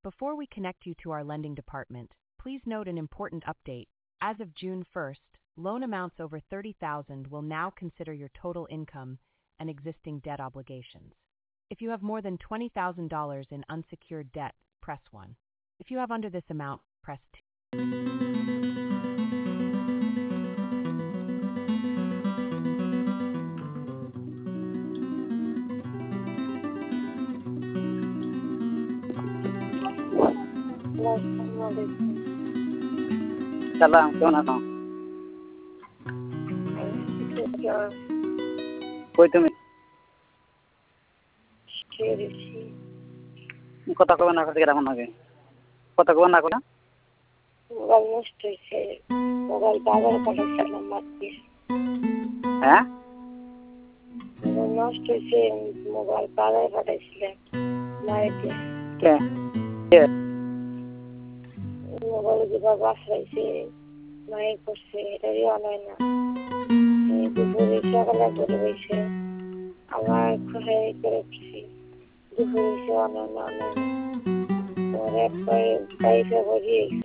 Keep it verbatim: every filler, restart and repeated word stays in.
Before we connect you to our lending department, please note an important update. As of June first, loan amounts over thirty thousand dollars will now consider your total income and existing debt obligations. If you have more than twenty thousand dollars in unsecured debt, press one. If you have under this amount, press two. সালাম, কেমন আছো? কই তুমি? কথা কবে না করতে কেমন লাগে? কথা কবে না করে? মোবাইল নষ্ট হয়েছে, মোবাইল বাবার পাঠাচ্ছিলাম মাকে। হ্যাঁ, মোবাইল নষ্ট হয়েছে, মোবাইল বাবার পাঠাইছিলাম মায়েকে। কে কে মোবাইল যে বাবা আসরাইছে মায়ে করছে, এটারই অনয় না। দুপুরে সকালে বলে বইছে আমার খোঁড়াই করে উঠছি, দুপুরে সে অনয় না অনয় না। তোমার একবার বাইশে বলিয়ে